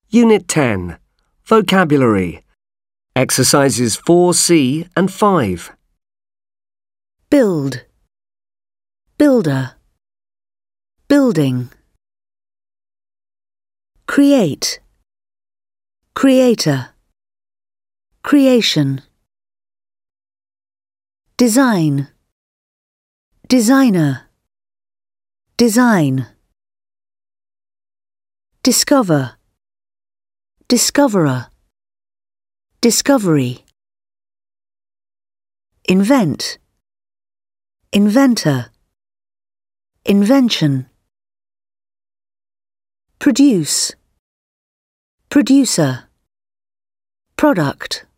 Unit 10. Vocabulary. Exercises 4C and 5. Build, builder, building. Create, creator, creation. Design, designer, design. Discover, discoverer, discovery. Invent, inventor, invention. Produce, producer, product.